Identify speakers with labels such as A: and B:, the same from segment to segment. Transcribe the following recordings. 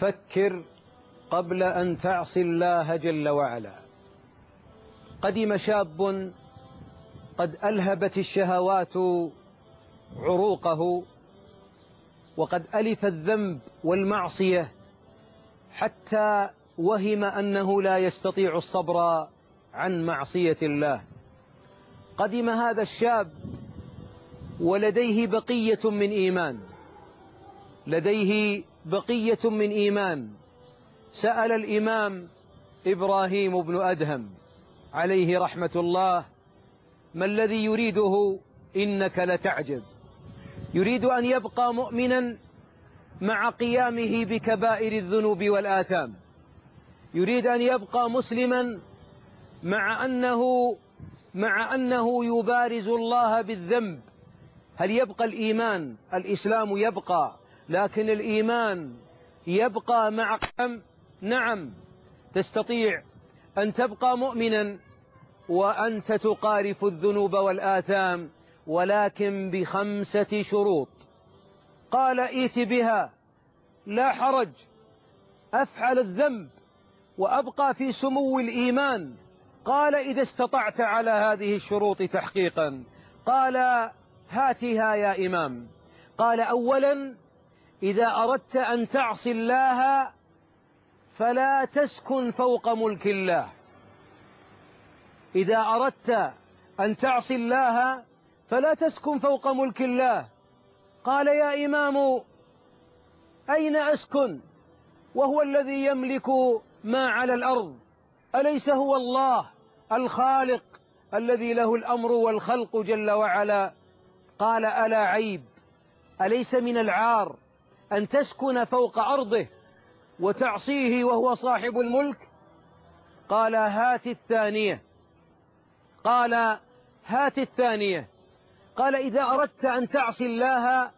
A: فكر قبل أن تعصي الله جل وعلا. قدم شاب قد ألهبت الشهوات عروقه، وقد ألف الذنب والمعصية حتى وهم أنه لا يستطيع الصبر عن معصية الله. قدم هذا الشاب ولديه بقية من إيمان، لديه بقية من إيمان. سأل الإمام إبراهيم بن أدهم عليه رحمة الله: ما الذي يريده؟ إنك لتعجب. يريد أن يبقى مؤمنا مع قيامه بكبائر الذنوب والآثام، يريد أن يبقى مسلما مع أنه يبارز الله بالذنب. هل يبقى الإيمان؟ الإسلام يبقى، لكن الإيمان يبقى مع قيام. نعم، تستطيع أن تبقى مؤمنا وأنت تقارف الذنوب والآثام، ولكن ب5 شروط. قال: ائت بها، لا حرج، أفعل الذنب وأبقى في سمو الإيمان. قال: إذا استطعت على هذه الشروط تحقيقا. قال: هاتها يا إمام. قال: أولا، إذا أردت أن تعصي الله فلا تسكن فوق ملك الله. إذا أردت أن تعصي الله فلا تسكن فوق ملك الله. قال: يا إمام، أين أسكن وهو الذي يملك ما على الأرض؟ أليس هو الله الخالق الذي له الأمر والخلق جل وعلا؟ قال: ألا عيب، أليس من العار أن تسكن فوق أرضه وتعصيه وهو صاحب الملك؟ قال: هات الثانية. قال: هات الثانية. قال: إذا أردت أن تعصي الله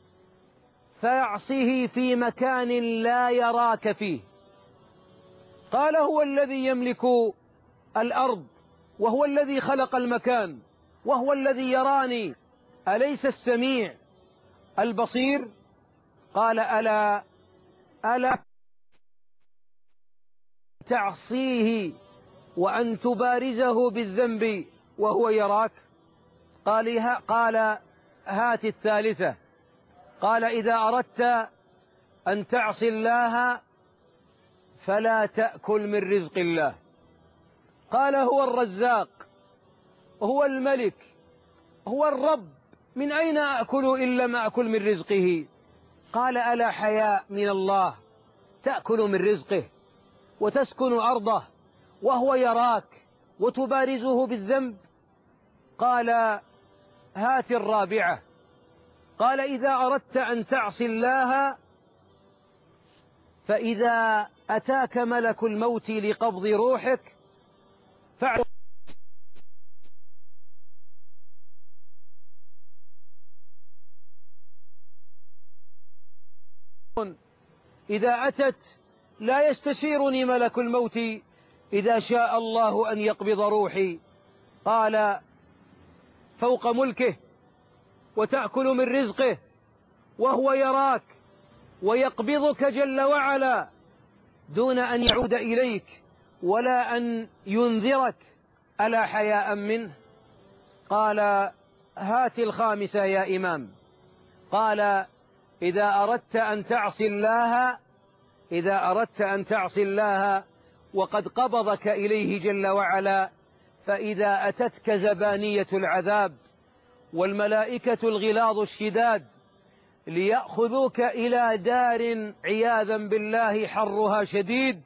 A: فاعصه في مكان لا يراك فيه. قال: هو الذي يملك الأرض، وهو الذي خلق المكان، وهو الذي يراني، أليس السميع البصير؟ قال: ألا تعصيه وأن تبارزه بالذنب وهو يراك؟ قال: هات الثالثة. قال: إذا أردت أن تعصي الله فلا تأكل من رزق الله. قال: هو الرزاق، هو الملك، هو الرب، من أين أأكل إن لم أأكل من رزقه؟ قال: ألا حياء من الله تأكل من رزقه وتسكن أرضه وهو يراك وتبارزه بالذنب؟ قال: هات الرابعة. قال: إذا أردت أن تعصي الله فإذا أتاك ملك الموت لقبض روحك فاعلم إذا أتت لا يستشيرني ملك الموت إذا شاء الله أن يقبض روحي. قال: فوق ملكه وتأكل من رزقه وهو يراك ويقبضك جل وعلا دون أن يعود إليك ولا أن ينذرك، ألا حياء منه؟ قال: هات الخامسة يا إمام. قال: إذا أردت أن تعصي الله وقد قبضك إليه جل وعلا، فإذا أتتك زبانية العذاب والملائكة الغلاظ الشداد ليأخذوك إلى دار عياذا بالله حرها شديد،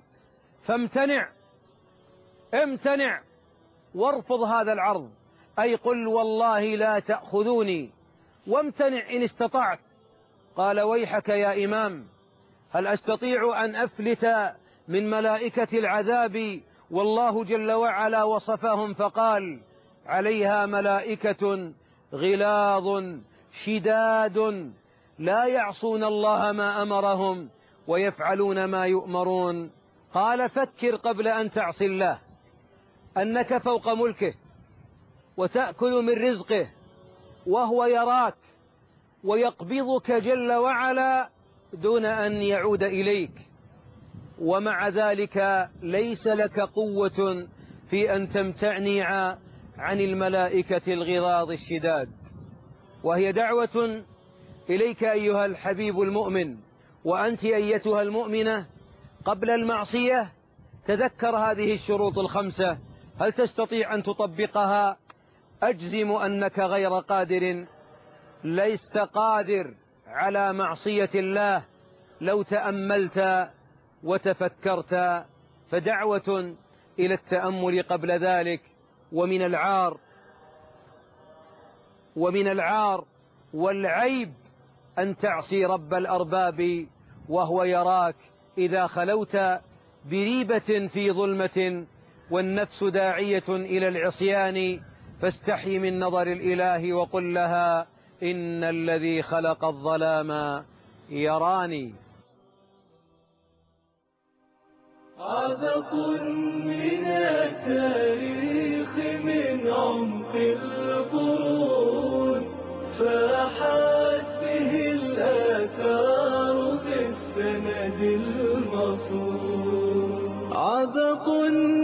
A: امتنع وارفض هذا العرض، أي قل والله لا تأخذوني، وامتنع إن استطعت. قال: ويحك يا إمام، هل أستطيع أن أفلت من ملائكة العذاب والله جل وعلا وصفهم فقال: عليها ملائكة غلاظ شداد لا يعصون الله ما أمرهم ويفعلون ما يؤمرون. قال: فكر قبل أن تعصي الله أنك فوق ملكه وتأكل من رزقه وهو يراك ويقبضك جل وعلا دون أن يعود إليك، ومع ذلك ليس لك قوة في أن تمتعني عن الملائكة الغلاظ الشداد. وهي دعوة إليك أيها الحبيب المؤمن، وأنت أيتها المؤمنة قبل المعصية تذكر هذه الشروط الخمسة. هل تستطيع أن تطبقها؟ أجزم أنك غير قادر، لست قادر على معصية الله لو تأملت وتفكرت. فدعوة إلى التأمل قبل ذلك. ومن العار والعيب أن تعصي رب الأرباب وهو يراك إذا خلوت بريبة في ظلمة، والنفس داعية إلى العصيان. فاستحي من نظر الإله وقل لها إن الذي خلق الظلام يراني.
B: عبق من التاريخ من عمق القرون، فاحت به الآثار بالسند المصون. عبق